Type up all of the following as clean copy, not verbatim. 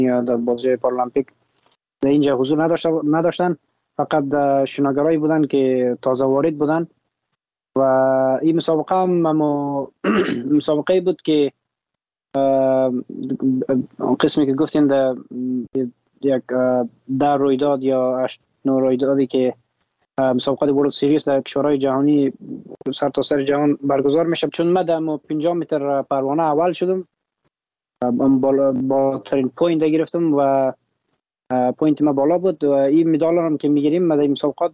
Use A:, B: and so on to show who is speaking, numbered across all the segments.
A: یا در بازی پارالمپیک در اینجا حضور نداشتن. فقط شناگرایی بودن که تازه وارد بودن و این مسابقه هم مسابقه بود که قسمی که گفتین در یک 10 رویداد یا 8 رویدادی که مسابقات ورلد سریز در کشورهای جهانی سرتاسر جهان برگزار میشه. چون من در 50 متر پروانه اول شدم، بالاترین پوینت گرفتم و پوینت ما بالا بود و این مدال هم که میگیریم در این مسابقات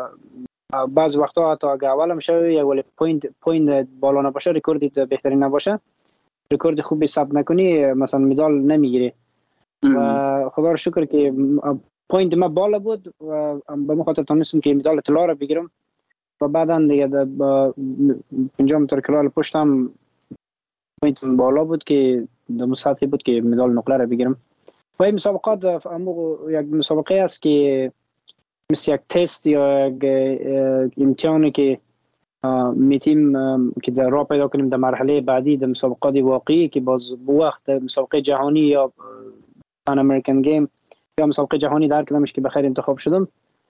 A: بعض وقتا حتی اگه اول میشه یا ولی پوینت بالا نباشه، رکورد بهترین نباشه، رکورد خوبی ثبت نکنی مثلا مدال نمیگیری. و خدا رو شکر که پوینت ما بالا بود و به مخاطر تونستم که مدال طلا رو بگیرم و بعدا دیگه با 50 متر کلال پشتم پوینت بالا بود که در مسابقه بود که مدال نقره رو بگیرم. و این مسابقات یک مسابقه است که مثل یک تست یا یک امتحانی که میتیم که در راه پیدا کنیم در مرحله بعدی در مسابقات واقعی که باز بو وقت مسابقه جهانی یا پان امریکن گیم یا مسابقه جهانی در کدامش که بخیر انتخاب شدم،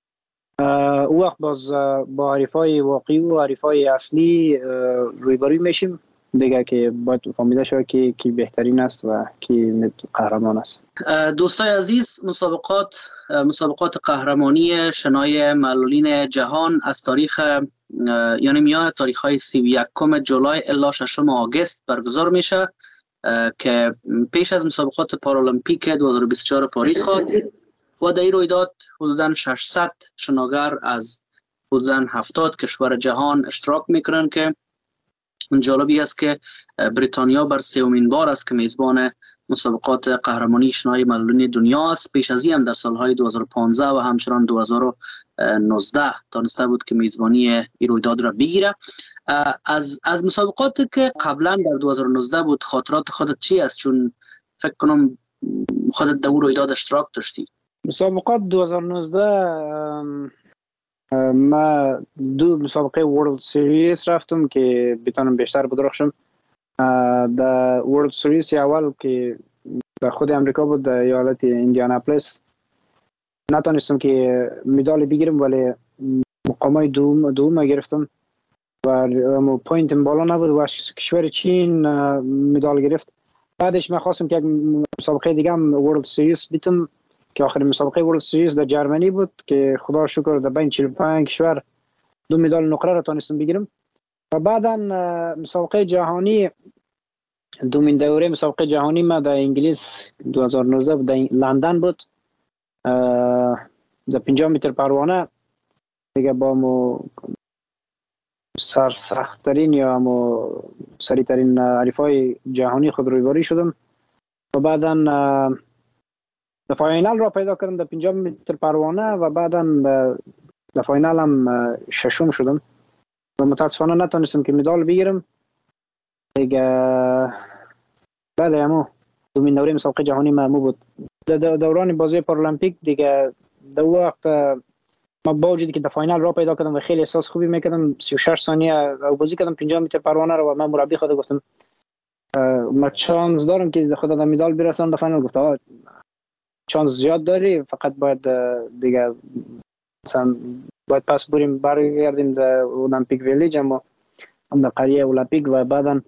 A: او وقت باز با حریفای واقعی و حریفای اصلی رویبروی میشیم دیگه که باید فهمیده شود که کی بهترین است و کی قهرمان است.
B: دوستای عزیز، مسابقات قهرمانی شنای معلولین جهان از تاریخ یعنی میان تاریخ‌های 31 جولای الی 6 آگوست برگزار میشه که پیش از مسابقات پارالمپیک 2024 پاریس خواهد و در این رویداد حدوداً 600 شناگر از حدوداً 70 کشور جهان اشتراک میکنن که جالبی است که بریتانیا بر سومین بار است که میزبان مسابقات قهرمانی شنای معلولین دنیا است. پیش از این هم در سالهای 2015 و همچنان 2019 تانسته بود که میزبانی این رویداد را بگیره. از مسابقاتی که قبلا در 2019 بود خاطرات خودت چی است؟ چون فکر کنم خودت در اون رویداد اشتراک داشتی.
A: مسابقات 2019 ما 2 مسابقه ورلد سریز رفتم که بتونم بیشتر بدرخشم. در ورلد سریز اول که در خود امریکا بود در ایالت ایندیاناپولیس نتونستم که مدال بگیرم ولی مقامای دوم گرفتم و پوینت بالا نبود و کشور چین مدال گرفت. بعدش من خواستم که یک مسابقه دیگه هم ورلد سریز بیتم که آخرین مسابقه ورلد سریز در جرمنی بود که خدا شکر در بین 45 کشور 2 مدال نقره را تونستم بگیرم. و بعدا مسابقه جهانی دومین دوره مسابقه جهانی ما در انگلیس 2019 در لندن بود در 50 متر پروانه دیگه با مو سرسخت‌ترین یا مو سریع‌ترین حریفای جهانی خود رویباری شدم و بعدا در فاینال را پیدا کردم در 50 متر پروانه و بعدا در فاینال هم ششم شدم و متاسفانه نتونستم که مدال بگیرم دیگه. بعد همو دومین دوره مسابقه جهانی ما بود در دوران بازی پارالمپیک دیگه. در وقت ما با وجودی که در فاینال را پیدا کردم و خیلی احساس خوبی میکردم 36 ثانیه بازی کردم 50 متر پروانه رو و من مربی خود گفتم ما چانس دارم که خدا در مدال برسم. در فاینال گفت چانس زیاد داری، فقط باید دیگه مثلا باید پس برگردیم در المپیک ویلیج اما در قریه المپیک و بعدا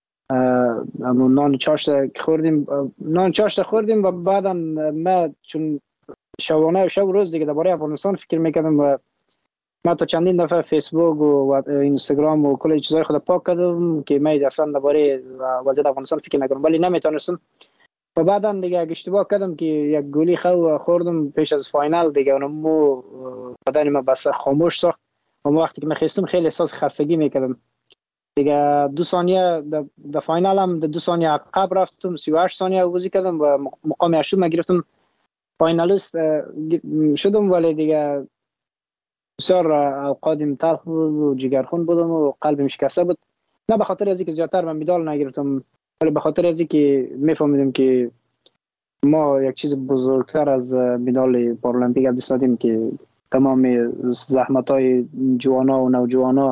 A: نان چاشت خوردیم و بعدا ما چون شب روز دیگه درباره افغانستان فکر میکردم و من تا چندین دفعه فیسبوک و اینستاگرام و کلی چیزای خود پاک کردم که من اصلا درباره وضعیت افغانستان فکر نکنم ولی نمیتونستم و بعدا دیگه اشتباه کردم که یک گولی خوردم پیش از فاینال دیگه اونمو بدن من بس خاموش ساخت و وقتی که من خستم خیلی احساس خستگی میکردم دیگه. 2 ثانیه در فاینال هم 2 ثانیه عقب رفتم 38 ثانیه بازی کردم و مقام 8 ما گرفتم فاینالیست شدم ولی دیگه بسیار اوقاتم تلخ بود و جگرخون بودم و قلبم شکسته بود. نه به خاطر از اینکه زیادتر من مدال نگرفتم ولی به خاطر از اینکه میفهمیدم که ما یک چیز بزرگتر از مدال پارالمپیک از دست دادیم که تمام زحمت‌های جوانا و نوجوانا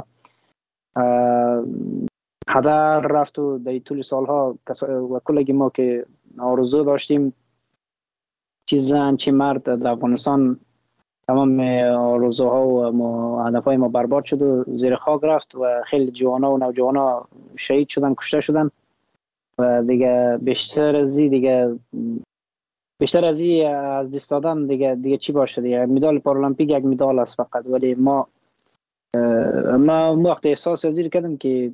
A: هدر رفت و در طول سالها و کلگی ما که آرزو داشتیم چه زن چه مرد در افغانستان تمام آرزوها و هدفهای ما برباد شد و زیر خاک رفت و خیلی جوانا و نوجوانا شهید شدن، کشته شدن و دیگه بیشتر از دست دادن دیگه چی باشه دیگه. مدال پارالمپیک یک مدال است فقط، ولی ما وقت احساس از این کردم که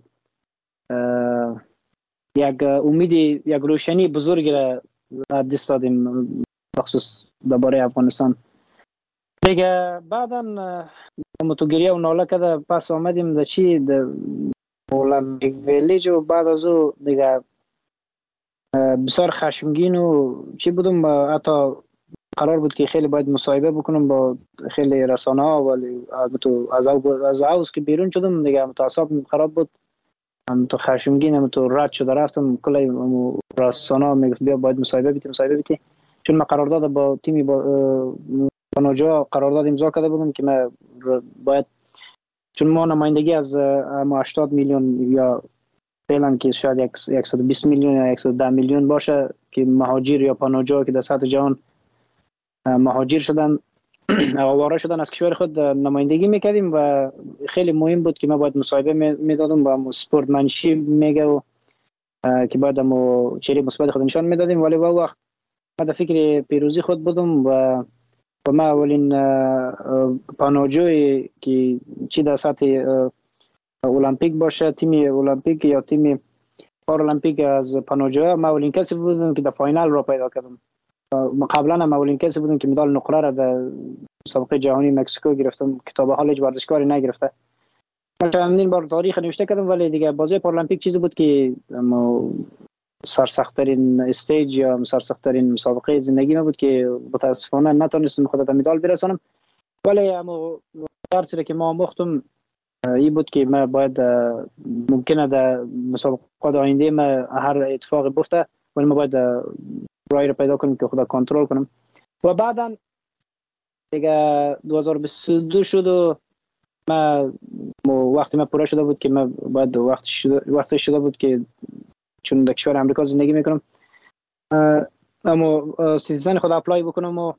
A: یک امید، یک روشنی بزرگ را دست دادیم بخصوص درباره افغانستان دیگه. بعدا تو گریه و ناله کده پس آمدیم در چی در اولمپیک ویلیج و بعد از او دیگه بسیار خشمگین و چی بودم. حتی قرار بود که خیلی باید مصاحبه بکنم با خیلی رسانه ها، ولی از اوز که بیرون شدم دیگه اعصابم خراب بود، تو خشمگین، تو رد شده رفتم. کلی رسانه ها میگفت بیا باید مصاحبه بیتی، چون من قرارداد با تیمی پانوجا قرارداد امضا کرده بودم که من باید، چون ما نمایندگی از 80 میلیون یا فعلا که شاید 120 میلیون یا 110 میلیون باشه که مهاجر یا پانوجا که در سطح جهان مهاجر شدن آواره شدن از کشور خود نمایندگی میکردیم و خیلی مهم بود که ما باید مصاحبه میدادم و سپورتمنشی میگه و که باید ما چهره مثبت خود نشان میدادیم. ولی با وقت ما در فکر پیروزی خود بودم و ما اولین پانوجوی که چی در سطح المپیک باشه، تیم المپیک یا تیم پارالمپیک از پانوجو، ما اولین کسی بودم که در فاینال را پیدا کردم. قبلا هم اولین کسی بودم که مدال نقره را در مسابقه جهانی مکزیکو گرفتم که تا به حال هیچ ورزشکاری نگرفته. من چندین بار تاریخ نوشته کردم، ولی دیگه بازی پارالمپیک چیزی بود که سرسخت‌ترین استیج یا سرسخت‌ترین مسابقه زندگی ما بود که متاسفانه نتونستم خودم به مدال برسانم. ولی اما درسی که ما مختم این بود که ما باید ممکنه در مسابقات آینده ما هر اتفاقی بیفته، ولی ما باید رای رو پیدا کنیم که خدا کنترل کنیم. و بعدا دیگه 2022 شد و وقتی ما پوره شده بود که ما باید وقتی شده بود که چون در کشور امریکا زندگی میکنم اما سیتیزن خود اپلای بکنم و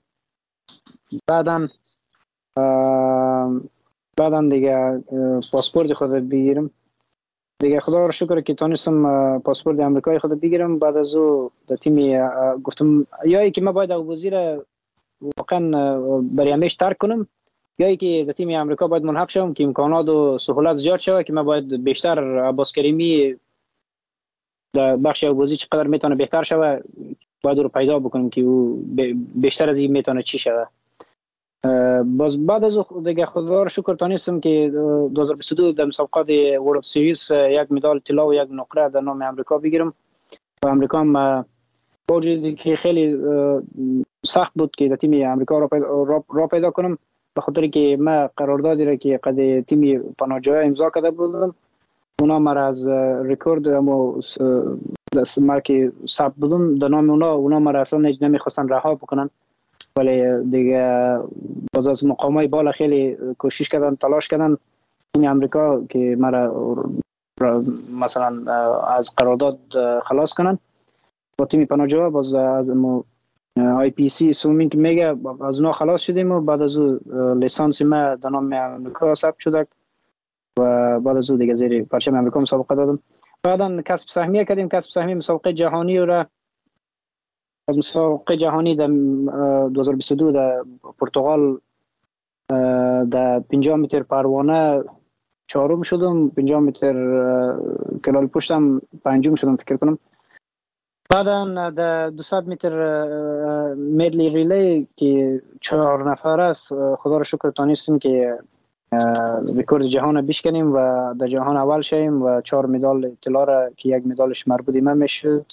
A: بعدن دیگه پاسپورت خود بگیرم دیگه. خدا رو شکر که تونستم پاسپورت امریکایی خود بگیرم. بعد از او در تیم گفتم یا که من باید ابوظبی را واقعا برای همیشه ترک کنم، یا که در تیم امریکا باید ملحق شوم که امکانات و سهولت زیاد شود که من باید بیشتر عباس کریمی در بخش ابوظبی چقدر میتونه بهتر شود باید رو پیدا بکنم که او بیشتر از این میتونه چی شود. باز بعد از دیگه خدا رو شکر تونستم که 2022 در مسابقات ورلد سیریز یک مدال طلا و یک نقره در نام امریکا بگیرم. و امریکا هم با وجودی که خیلی سخت بود که در تیم امریکا را پیدا کنم، به خاطر که من قراردادی را که قد تیم پانوجا امضا کرده بودم اونا مرا از رکورد ما که ثبت بودم در نام اونا مرا اصلا نمیخواستن رها بکنن. ولی دیگه باز از مقامای بالا خیلی کوشش کردن، تلاش کردن این امریکا که مرا مثلا از قرارداد خلاص کنن. با تیم پانوجا باز از آی پی سی سومینگ میگه از اونا خلاص شدیم و بعد از او لیسانس ما در نام امریکا ثبت شد و بعد از او دیگه زیر پرچم امریکا مسابقه دادم. بعدا کسب سهمیه کردیم، کسب سهمیه مسابقه جهانی را از مسابقه جهانی در 2022 در پرتغال در 50 متر پروانه چهارم شدم، 50 متر کلال پشتم پنجم شدم فکر کنم. بعدا در 200 متر میدلی ریلی که 4 نفر است خدا را شکر تونستیم که رکورد جهان بشکنیم و در جهان اول شیم و 4 مدال طلا را که یک مدالش مربوط من میشد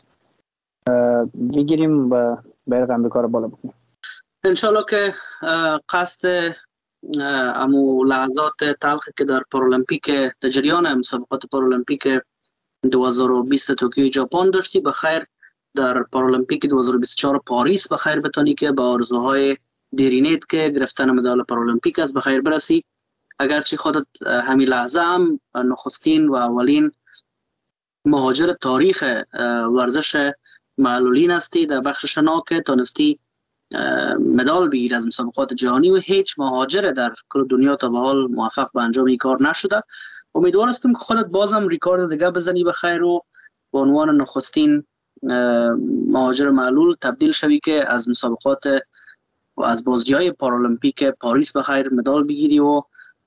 A: بگیریم و بیرق امریکا را بالا بکنیم. انشالله
B: که قصد امو لحظات تلخی که در پارالمپیک در جریان مسابقات پارالمپیک 2020 توکیو ژاپن داشتی بخیر در پارالمپیک 2024 پاریس بخیر بتانی که با آرزوهای دیرینیت که گرفتن مدال پارالمپیک است بخیر برسی. اگرچه خودت همین لحظه هم نخستین و اولین مهاجر تاریخ ورزش معلولین هستی در بخش شنا که تانستی مدال بگیره از مسابقات جهانی و هیچ مهاجر در کل دنیا تا به حال موفق به انجام این کار نشده. امیدوار هستم که خودت بازم ریکارد دیگه بزنی بخیر و به عنوان نخستین مهاجر معلول تبدیل شوی که از مسابقات و از بازی‌های پارالمپیک پاریس بخیر مدال بگیری و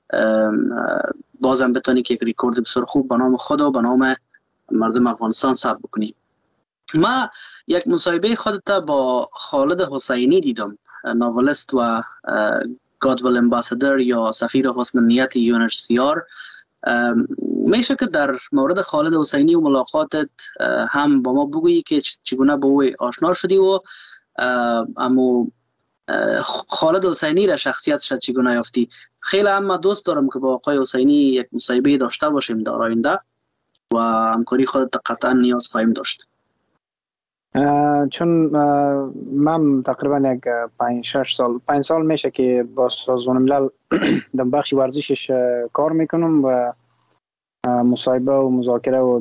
B: بازم بتونی که یک ریکورد بسیار خوب به نام خود و به نام مردم افغانستان ثبت بکنی. ما یک مصاحبه خودت با خالد حسینی دیدم، ناولست و گادول امباسادر یا سفیر حسن نیت UNHCR. میشه که در مورد خالد حسینی و ملاقاتت هم با ما بگویی که چگونه با او آشنا شدی و اما خالد حسینی را شخصیتش چگونه یافتی؟ خیلی هم دوست دارم که با آقای حسینی یک مصاحبه داشته باشیم در آینده و همکاری خودت قطعا نیاز خواهیم داشت.
A: چون من تقریبا یک 5 سال میشه که با سازمان ملل در بخش ورزشش کار میکنم و مصاحبه و مذاکره و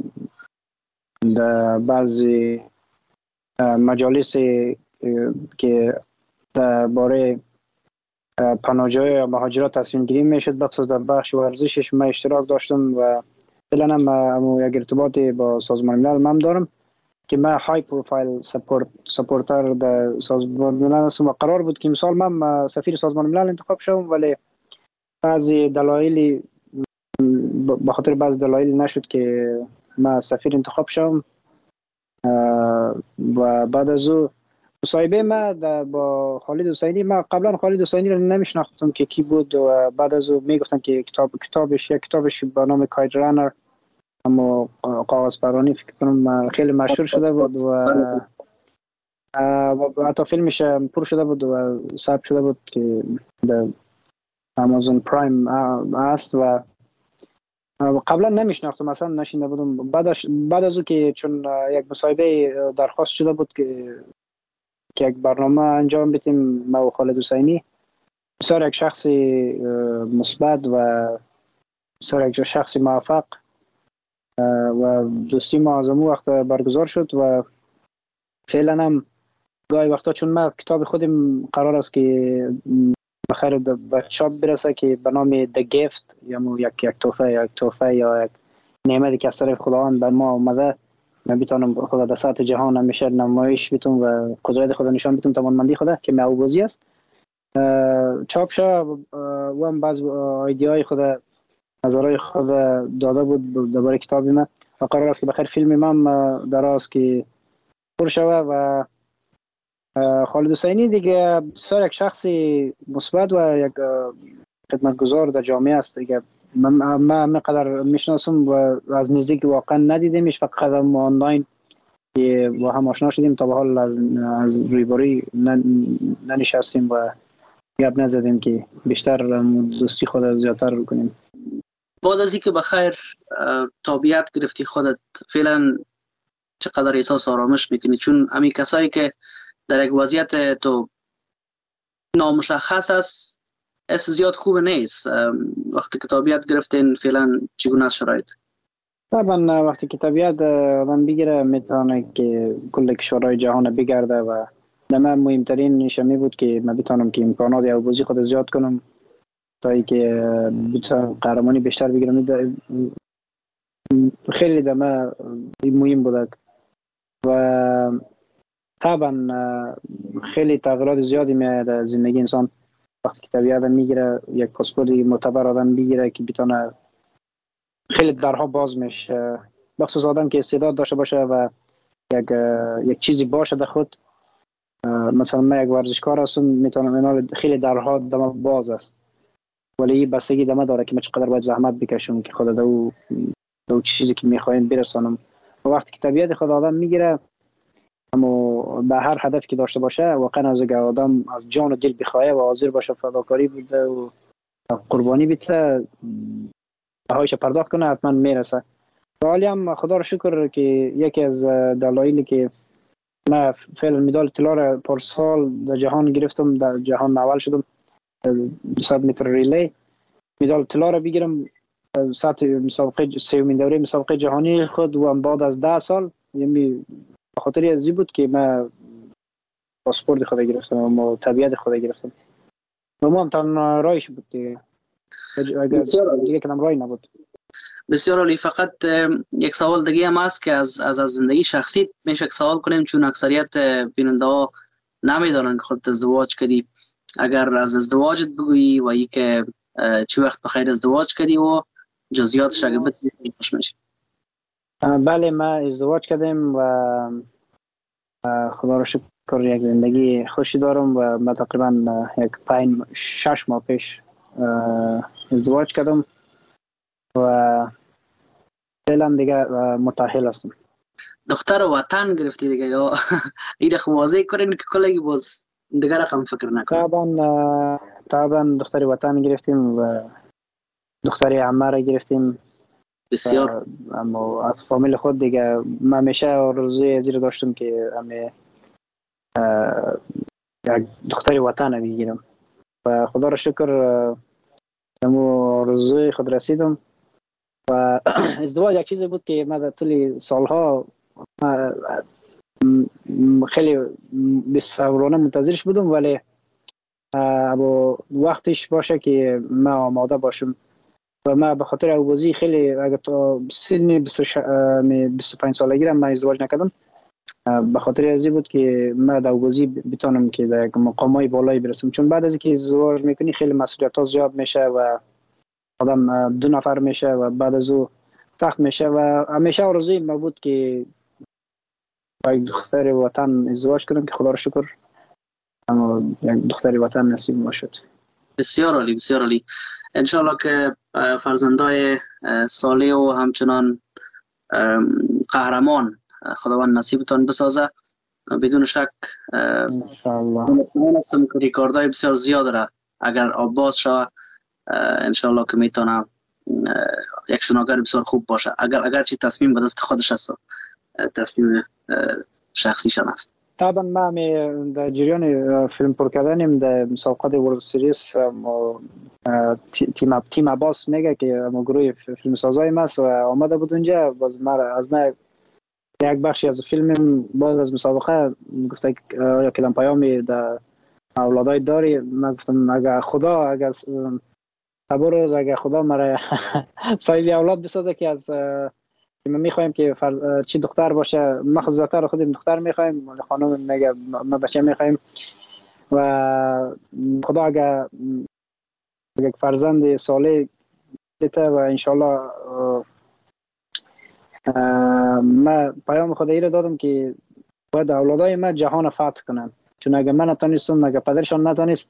A: در بعضی مجالس که درباره پناهجویان یا مهاجرت تصمیم گیری میشد بخصوص در بخش ورزشش من اشتراک داشتم و فعلا هم یک ارتباطی با سازمان ملل هم دارم که من های پروفایل سپورتر در سازمان ملل هستم و قرار بود که مثال من سفیر سازمان ملل انتخاب شوم، ولی بعضی دلایلی به خاطر بعض دلایل نشد که من سفیر انتخاب شوم. و بعد از او مصاحبه ما با خالد حسینی، من قبلا خالد حسینی رو نمیشناختم که کی بود و بعد از او میگفتن که کتابش به نام کاید رانر اما کاغذ پرانی فکر کنم خیلی مشهور شده بود و حتی فیلمش پر شده بود و ثبت شده بود که در آمازون پرایم است و قبلا نمیشناختم، مثلا نشینده بودم. بعد از او که چون یک مصاحبه درخواست شده بود که یک برنامه انجام بدیم ما و خالد حسینی، بسیار یک شخص مثبت و بسیار یک شخص موفق و دوستی ما از اون وقت برگزار شد و فعلا هم گاهی وقتا چون ما کتاب خودم قرار است که بخیر به چاپ برسه که به نام The Gift یا یک تحفه یا یک نعمتی که از طرف خداوند بر ما آمده، من بتونم خدا در سطح جهان همیشه نمایش بدم و قدرت خدا نشان بدم، توانمندی خدا که معوضی است. چاپ شد و هم بعض ایده‌های خدا نظرهای خود داده بود درباره کتاب من و قرار است که بخیر فیلم من دراز که پر شود و خالد حسینی دیگه بسیار یک شخصی مثبت و یک خدمتگزار در جامعه است دیگه. من قدر میشناسم و از نزدیک واقعا ندیدیمش، فقط آنلاین که با هم آشنا شدیم، تا به حال از رویباری ننشستیم و گپ نزدیم که بیشتر دوستی خود زیادتر کنیم.
B: بعد از اینکه بخیر تابعیت گرفتی خودت، فعلا چقدر احساس آرامش میکنی؟ چون همین کسایی که در یک وضعیت تو نامشخص است احساس زیاد خوب نیست. وقتی که تابعیت گرفتین فعلا چگونه است شرایط؟
A: طبعا وقتی که تابعیت آدم بگیره میتونه که کل کشورهای جهان بگرده و در من مهمترین نشمی بود که من بتونم که امکانات یا بازی خود زیاد کنم تا اینکه بتونم قهرمانی بیشتر بگیرم. خیلی در من مهم بود و طبعا خیلی تغییرات زیادی میاد در زندگی انسان وقتی که تابعیت میگیره، یک پاسپورت معتبر آدم بگیره که بتونه خیلی درها باز میشه، بخصوص آدم که استعداد داشته باشه و یک چیزی باشه در خود. مثلا من یک ورزشکار هستم، میتونم خیلی درها دم باز است، ولی بستگی دم داره که من چقدر باید زحمت بکشم که خود دو چیزی که میخوایم برسانم. و وقتی که طبیعت خود آدم میگیره اما به هر هدف که داشته باشه واقعا از آدم از جان و دل بخواه و حاضر باشه فداکاری بده و قربانی بده، بهایش پرداخت کنه، حتما میرسه. حالی هم خدا رو شکر که یکی از دلایلی که من فعلا مدال طلا را پارسال در جهان گرفتم، در جهان اول شدم 200 متر ریلی، مدال طلا را بگیرم سطح مسابقه سومین دوره مسابقه جهانی خود و بعد از 10 سال، یعنی خاطری ازی بود که من پاسپورت خود گرفتم و طبیعت خود گرفتم و ما هم تنها رایش بود دیگه. اگر دیگه کدام رای نبود.
B: بسیار عالی. فقط یک سوال دیگه هم هست که از زندگی شخصی میشه سوال کنیم، چون اکثریت بیننده ها نمیدونن که خودت ازدواج کردی. اگر از ازدواجت بگویی و ای که چی وقت بخیر ازدواج کردی و جزئیاتش اگه بتونی خوش میشه.
A: بله ما ازدواج کردیم و خدا را شکر یک زندگی خوشی دارم و ما تقریبا یک 5-6 ماه پیش ازدواج کردم و فعلا دیگه متأهل هستم.
B: دختر وطن گرفتی دیگه یا این خو واضح کنین که کلگی باز دیگه رقم فکر نکنم.
A: طبعا دختر وطن گرفتیم و دختر عمه را گرفتیم.
B: بسیار.
A: اما از فامیل خود دیگه من همیشه آرزوی زیر داشتم که همه یک دختر وطن را بگیرم و خدا را شکر امو آرزوی خود رسیدم. و ازدواج یک چیزی بود که من در طول سالها خیلی بسورانه منتظرش بودم، ولی وقتش باشه که من آماده باشم و من به خاطر اوبازی خیلی اگر تا سن 25 سالگی را من ازدواج نکردم، به خاطر ازی بود که من در اوبازی بتونم که در مقامای بالایی برسم، چون بعد از اینکه ازدواج میکنی خیلی مسئولیت ها زیاد میشه و آدم 2 نفر میشه و بعد از او سخت میشه و همیشه آرزوی من بود که با یک دختر وطن ازدواج کنم که خدا را شکر اما یک دختر وطن نصیب ما شد.
B: بسیار عالی، بسیار عالی. انشالله که فرزندای صالح و همچنان قهرمان خداوند نصیبتان بسازه. بدون شک
A: انشالله
B: من هستم که ریکاردهای بسیار زیاد داره. اگر آباد شود انشالله که میتونه یک شناگر بسیار خوب باشه. اگر چی تصمیم به دست خودش هست، تصمیم شخصیشان است.
A: طبعا ما در جریان فیلم پر کردنیم در مسابقات ورلد سریس تیم عباس میگه که گروه فیلم سازای ماست و آمده بود اونجا. باز از ما یک بخشی از فیلم باز از مسابقه گفته یا کلام پیامی در اولادای داری. من گفتم اگر روز اگر خدا مرا صاحب اولاد بسازه که از ما میخوایم که چی دختر باشه، ما خودمون خودم دختر میخوایم ولی خانم میگه ما بچه میخوایم و خدا اگر یک فرزند صالح بده و انشالله ما پیام خدایی را دادم که باید اولادای ما جهان فتح کنن، چون اگر من نتونستم اگر پدرشان نتونست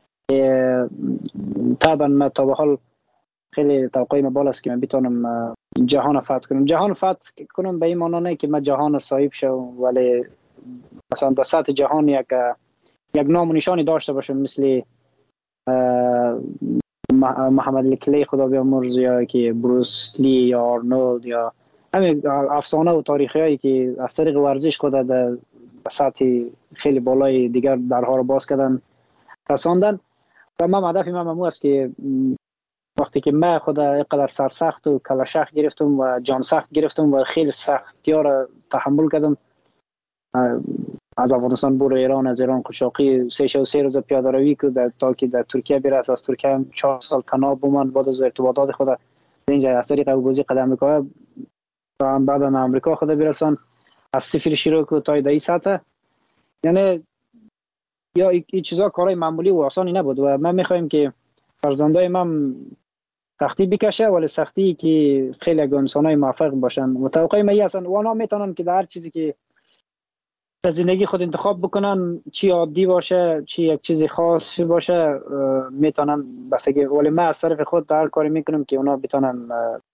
A: طبعا ما تا به حال خیلی توقعی ما بالا است که من بتونم جهان فتح کنم. جهان فتح کنم به این معنی نه که من جهان صاحب شوم، ولی مثلا در سطح جهان یک نام و نشانی داشته باشم مثل محمد کلی خدا بیامرز یا که بروس لی یا آرنولد یا همین افسانه و تاریخی هایی که از طریق ورزش خود در سطح خیلی بالای دیگر درها رو باز کردن رساندن. و من هدف من است که وقتی که من خود اینقدر سرسخت و کلاشخ گرفتم و جان سخت گرفتم و خیلی سختی ها را تحمل کردم، از افغانستان برو ایران، از ایران قشاقی 3 روز پیاده روی کرد تا که در ترکیه برسه، از ترکیه هم 4 سال تنها بماند. بعد از ارتباطات خود اینجا از طریق اوبازی قدم میکنه و بعد از امریکا خود برسان از صفر شروع کرد تا این سطح. یعنی یا این چیزا کارهای معمولی و آسانی نبود و ما میخوایم که فرزندای من سختی بکشه ولی سختی که خیلی انسانای موفق باشن. متوقع ما هستن و اونا میتونن که در هر چیزی که در زندگی خود انتخاب بکنن، چی عادی باشه چی یک چیز خاص باشه میتونن بسگی، ولی ما از طرف خود هر کاری میکنم که اونا بتونن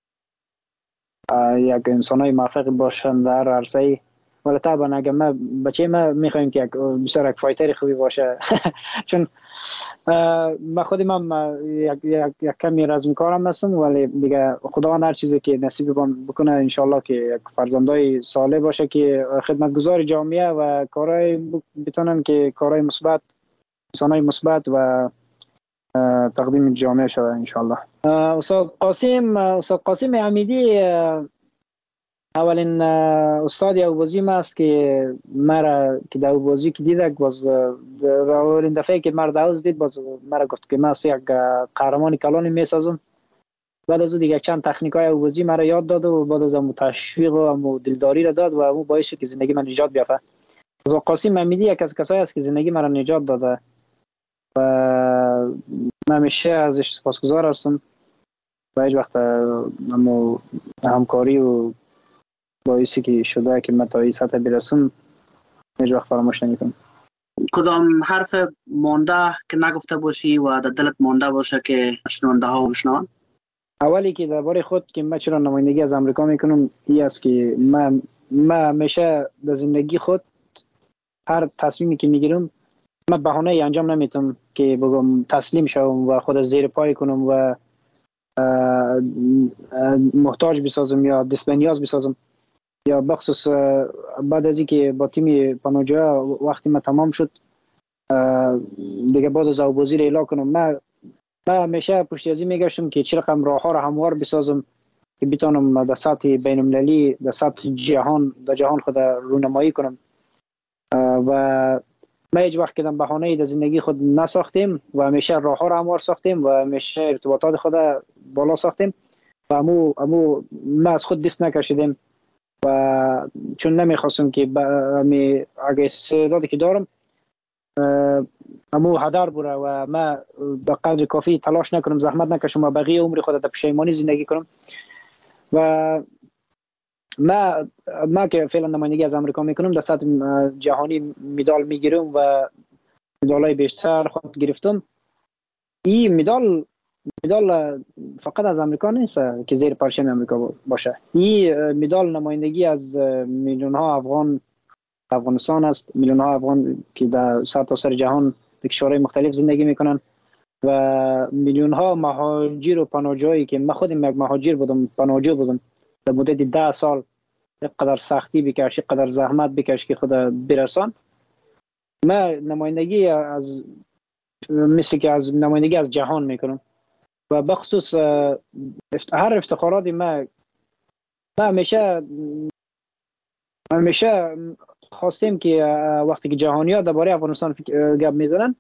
A: یک انسانای موفق باشن در عرصه. ولی طبعا اگر ما بچه ما میخوایم که بسیار یک فایتر خوبی باشه چون ما خودم هم یک کمی رزمکارم هستم، ولی دیگه خداوند هر چیزی که نصیب بکنه انشالله که یک فرزندای صالح باشه که خدمتگزار جامعه و کارهای بتونن که کارهای مثبت، انسانای مثبت و تقدیم جامعه شود انشالله. استاد قاسم حمیدی اولین استاد اوبازی ما است که مرا که در اوبازی که دیدک باز اولین دفعه که مرا دعوت دید باز مرا گفت که من یک قهرمان کلانی میسازم. بعد از دیگه چند تکنیک های اوبازی مرا یاد داد و بعد از اون تشویق و دلداری را داد و اون باعث شد که زندگی من نجات بیافته. از قاسم امیدی یک از کسایی است که زندگی مرا نجات داده و من همیشه ازش سپاسگزار هستم و هیچ وقت همکاری و باعثی که شده که من تا این سطح برسم هیچ وقت فراموش نمیکنم.
B: کدام حرف مانده که نگفته باشی و در دلت مانده باشه که شنونده ها بشنوند؟
A: اولی که درباره خود که من چرا نمایندگی از امریکا میکنم این است که من همیشه در زندگی خود هر تصمیمی که میگیرم من بهانه انجام نمیتم که بگم تسلیم شوم و خود زیر پای کنم و محتاج بسازم یا دست به نیاز بسازم. یا بخصوص بعد از اینکه با تیم پناهجویان وقتی ما تمام شد دیگه بعد از اوبازی را اعلام کنم من همیشه پشت از این میگشتم که چه رقم راه ها را هموار بسازم که بتونم در سطح بین المللی در سطح جهان خود رونمایی کنم و ما هیچ وقت کدام بهانه‌ای در زندگی خود نساختیم و همیشه راه ها را هموار ساختیم و همیشه ارتباطات خود بالا ساختیم و امو ما از خود دست نکشیدیم و چون نمیخواستم که اگه استعدادی که دارم امو هدر بره و ما به قدر کافی تلاش نکنم زحمت نکشم و بقیه عمر خود در پشیمانی زندگی کنم و ما که فعلا نمایندگی از امریکا میکنم در سطح جهانی مدال میگیرم و مدالای بیشتر خود گرفتم. این مدال فقط از امریکا نیست که زیر پرچم امریکا باشه. این مدال نمایندگی از میلیون ها افغانستان است، میلیون ها افغان که در سرتاسر جهان در کشورهای مختلف زندگی میکنن و میلیون ها مهاجر و پناهجویی که من خودم یک مهاجر بودم، پناهجو بودم در مدت 10 سال قدر سختی بکش قدر زحمت بکش که خود برسان. من نمایندگی از مثل که از نمایندگی از جهان میکنم و بخصوص هر افتخاراتی من همیشه خواستیم که وقتی که جهانی‌ها درباره افغانستان گپ میزنن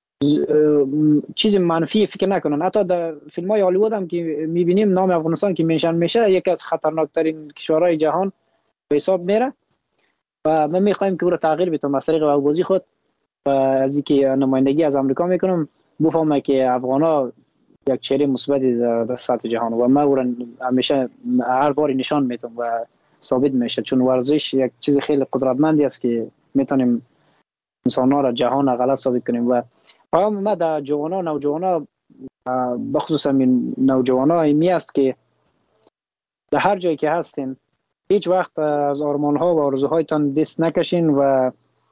A: چیز منفی فکر نکنن. حتی در فیلم‌های هالیوود هم که میبینیم نام افغانستان که منشن میشه یکی از خطرناکترین کشورهای جهان به حساب میره و من میخوایم که او را تغییر بدم از طریق اوبازی خود و از اینکه نمایندگی از امریکا میکنم بفهمه که افغانا یک چهره مثبتی در سطح جهان و من او را همیشه هر بار نشان میدم و ثابت میشه چون ورزش یک چیز خیلی قدرتمندی است که میتونیم انسان‌ها را جهان غلط ثابت کنیم و پیام ما در نوجوانا بخصوص این نوجوانا ایمی است که در هر جایی که هستین هیچ وقت از آرمان‌ها و آرزوهایتان دست نکشین و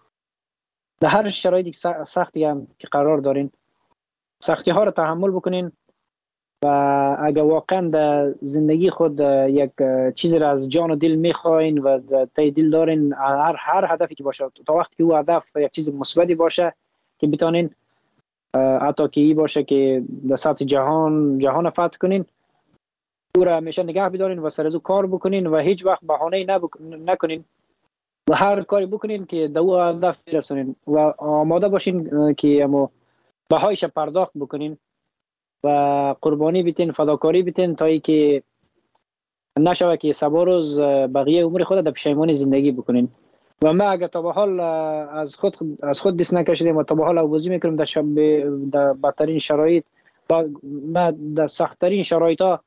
A: در هر شرایطی سختی هم که قرار دارین سختی ها را تحمل بکنین و اگر واقعا در زندگی خود یک چیزی را از جان و دل میخواین و تای دل دارین هر هدفی که باشه تا وقتی که او هدف یک چیز مثبتی باشه که بتونین حتی که این باشه که در سطح جهان فتح کنین او را همیشه نگه بدارین و سر از او کار بکنین و هیچ وقت بهانه‌ای نکنین و هر کاری بکنین که در او هدف برسونین و آماده باشین که اما بهایش پرداخت بکنین و قربانی بیتین فداکاری بیتین تا ای که نشوه که سبا روز بقیه عمر خود در پشیمانی زندگی بکنین. و ما اگر تا به حال از خود دست نکشیدیم و تا به حال اوبازی میکنیم در بدترین شرایط و ما در سختترین شرایط ها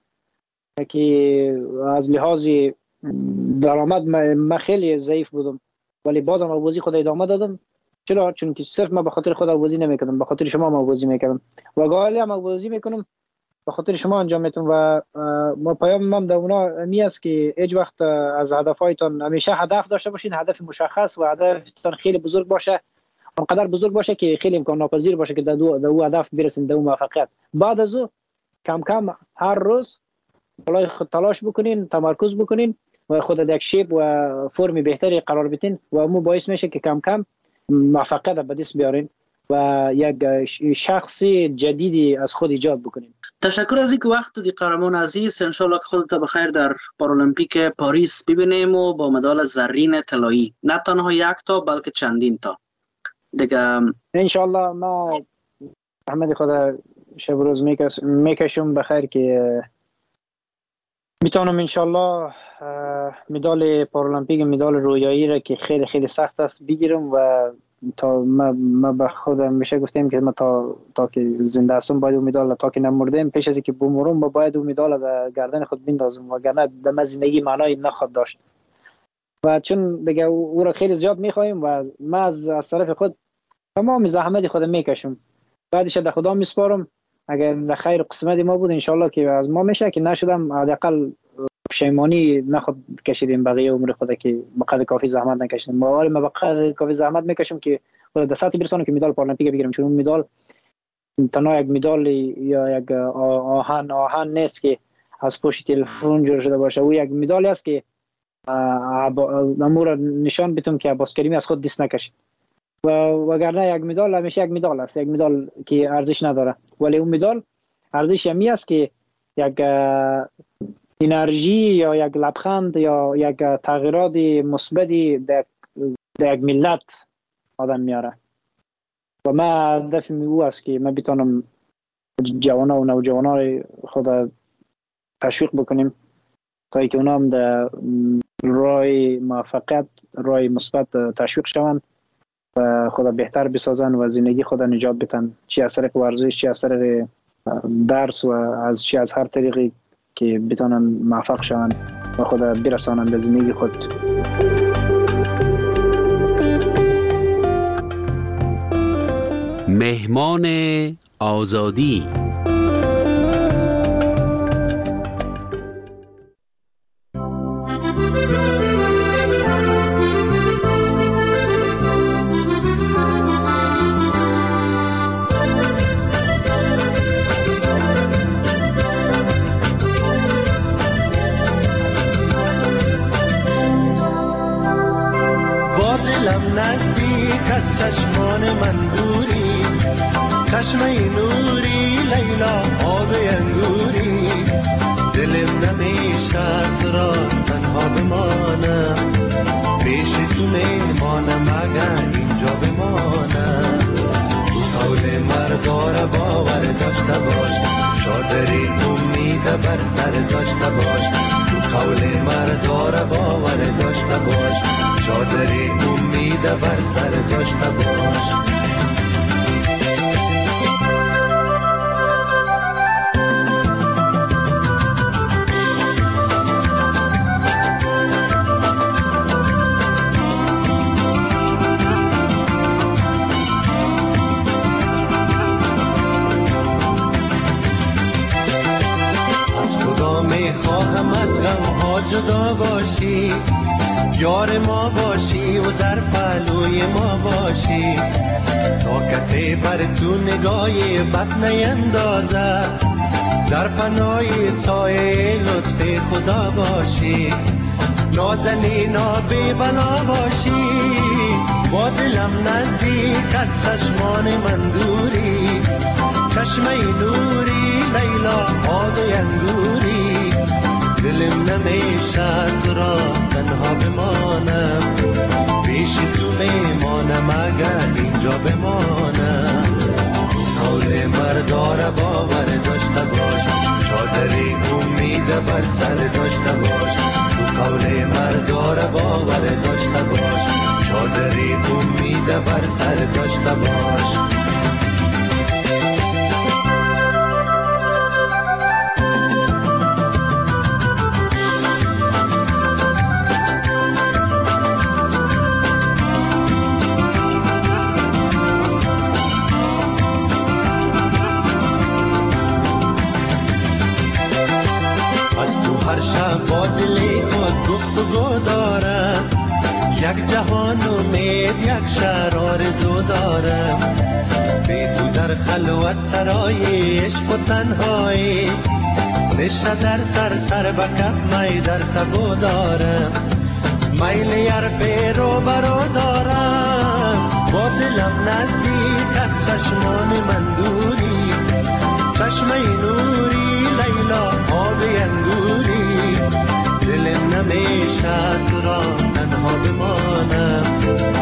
A: که از لحاظ درآمد ما خیلی ضعیف بودم ولی بازم اوبازی خود ادامه دادم. چرا؟ چون که صرف ما به خاطر خود اوبازی نمیکردم، به خاطر شما ما اوبازی میکردم و گاهی هم اوبازی میکنم به خاطر شما انجام میدم و ما پیام ما در اونا می است که هیچ وقت از هدفهایتان همیشه هدف داشته باشین، هدف مشخص و هدفتان خیلی بزرگ باشه، اونقدر بزرگ باشه که خیلی امکان ناپذیر باشه که در او هدف برسین، در او موفقیت. بعد از او کم کم هر روز بالای خود تلاش بکنین، تمرکز بکنین و خود در یک شیپ و فرم بهتری قرار بدین و مو باعث میشه که کم کم موفقیت به دست بیارین و یک شخص جدیدی از خود ایجاد بکنین.
B: تشکر از اینکه وقت دادی قهرمان عزیز. انشالله که خودت بخیر در پارالمپیک پاریس ببینیم و با مدال زرین طلایی، نه تنها یک تا بلکه چندین تا دیگه انشالله.
A: ما احمد خدا شب روز میکشم بخیر که میتونم انشالله مدال پارالمپیک، مدال رویایی را که خیلی خیلی سخت است بگیرم و تا ما به خودم میشه گفتیم که ما تا که زنده هستم باید اون مدال، تا که نمردیم پیش از اینکه بمرم باید اون مدال در گردن خود بندازم، وگرنه در زندگی معنی نخواهد داشت. و چون دیگه او را خیلی زیاد میخوایم و ما از طرف خود تمام زحمت خود میکشم، بعدش در خدا میسپارم. اگر در خیر قسمت ما بود انشالله که از ما میشه، که نشدم حداقل پشیمانی نخواد کشیدیم بقیه عمر خود که بقدر کافی زحمت نکشیدیم. ما بقدر کافی زحمت میکشم که خود در سطح برسانم که مدال پارالمپیک بگیرم، چون اون مدال تنها یک مدال یا یک آهن نیست که از پشت تلفن جور شده باشه، او یک مدالی است که امور نشان بدم که عباس کریمی از خود دست نکشید. و وگرنه یک مدال همیشه یک مدال است، یک مدال که ارزش نداره، ولی اون مدال ارزش می است که یک انرژی یا یک لبخند یا یک تغییرات مثبتی در یک ملت آدم میاره. و ما هدف او است که ما بتونم جوانا و نوجوانا خود تشویق بکنیم تا اینکه اونا هم در راه موفقیت، راه مثبت تشویق شوند و خود بهتر بسازن و زندگی خود نجات بدن، چی از طریق ورزش، چی از طریق درس و از چی از هر طریقی که بتونن موفق شوند و خود برسانند به زندگی خود.
C: مهمان آزادی.
D: چشمان من دوری، چشم نوری لیلا آب انگوری، دلم نمیشه تو را تنها بمانم، پیش تو میمانم اگر اینجا بمانم. تو قول مردار باور داشته باش، شادری امید بر سر داشته باش. تو قول مردار باور داشته باش، شادری امید بر سر داشته باش. از خدا میخواهم از غم ها جدا باشی، یار ما باشی و در پهلوی ما باشی، تا کسی بر تو نگاه بد نیندازه، در پناه سایه لطف خدا باشی، نازنینا بی بلا باشی، با دلم نزدیک از چشمان من دوری، چشم نوری لیلا آب انگوری، دلم نمیشه تو را تنها بمانم، پیش تو میمانم اگر اینجا بمانم. قول مردار باور داشته باش، شادری امید بر سر داشته باش. تو قول مردار باور داشته باش، شادری امید بر سر داشته باش. هر شب با دلی خود گفتگو دارم، یک جهان امید یک شهر آرزو دارم، بی تو در خلوت سرای عشق و تنهایی، نشه در سر به کف می در سبو دارم، میل یار پیرو برو دارم، با دلم نزدیک از چشمان من دوری، چشم نوری همیشه تو را تنها بمانم.